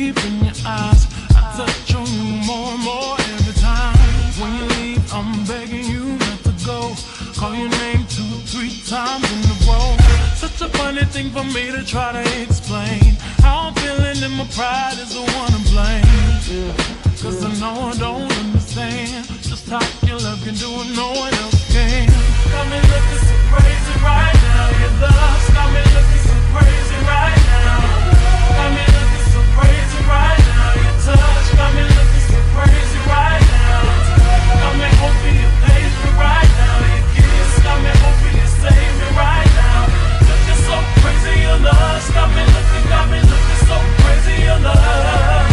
deep in your eyes. I touch on you more and more every time. When you leave, I'm begging you not to go. Call your name 2, 3 times in a row. Such a funny thing for me to try to explain. How I'm feeling and my pride is the one to blame. Cause I know I don't understand just how your love can do what no one else can. Got me looking so crazy right now. Your love's got me looking so crazy right now. Got me looking so crazy right now. Your touch got me looking so crazy right now. Got me hoping you page me right now. Your kiss got me hoping you save me right now. Looking so crazy, your love's got me looking so crazy, your love.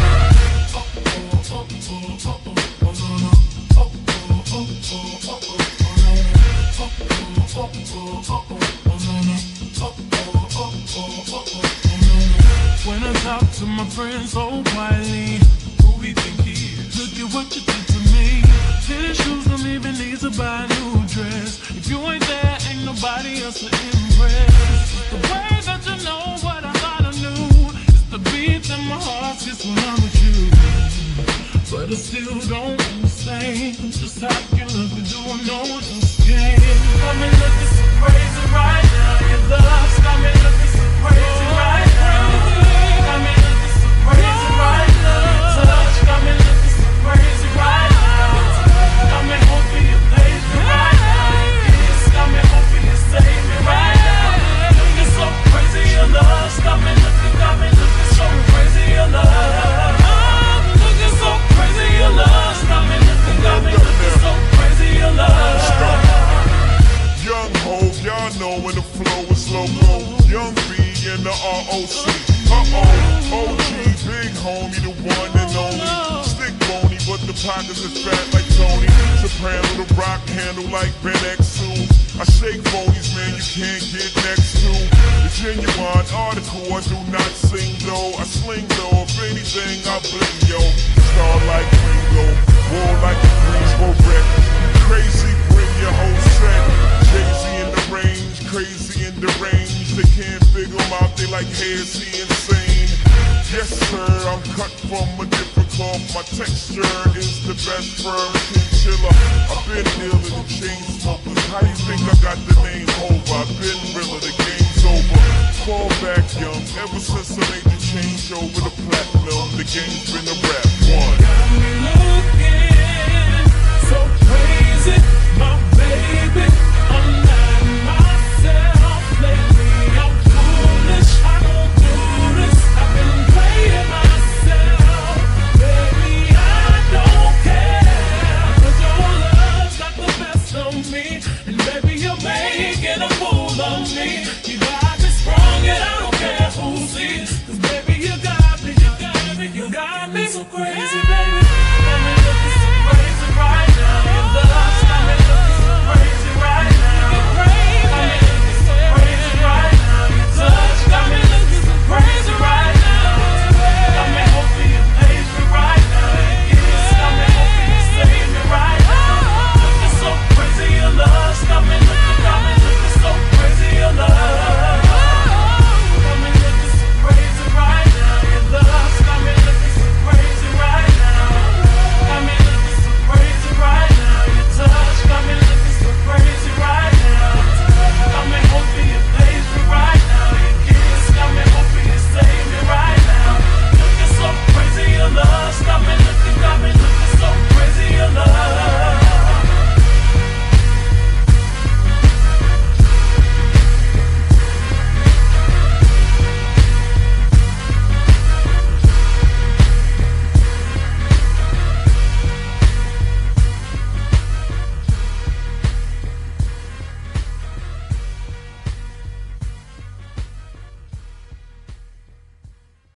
When I talk to my friends so quietly, who we think he is? Look at what you did to me. Tennis shoes don't even need to buy a new dress. If you ain't there, ain't nobody else to impress. It's the way that you know what I thought I knew. It's the beat in my heart gets when I'm with you. But I still don't understand just how you look and do what no one else can. Got me looking so crazy right now. Your love's got me looking so crazy right now. Got me looking so crazy right now. Your touch got me looking so crazy right now. Got me hoping you page me right now. Your kiss got me hoping you save me right now. Looking so crazy, your love's got me looking so crazy, your love. So crazy, your love's got me looking so crazy, your love. Young Hov, y'all know when the flow is loco. Young B and the ROC. OG, big homie, the one and only. Stick bony, but the pockets is fat like Tony. Soprano, the rock handle like Ben X2. I shake phonies, man, you can't get next to. The genuine article, I do not sing though. I sling though, if anything, I bling yo. Star like Ringo, war like the Greensboro wreck. Crazy, bring your whole set. Jay-Z in the range, crazy in the range. They can't figure him out, they like, hey, is he insane? Yes sir, I'm cut from a different cloth. My texture is the best firm chinchilla. I've been dealing with chain smokers. How you think I got the name over? I've been realer, the game's over. Fall back young, ever since I made the change over the platinum. The game's been a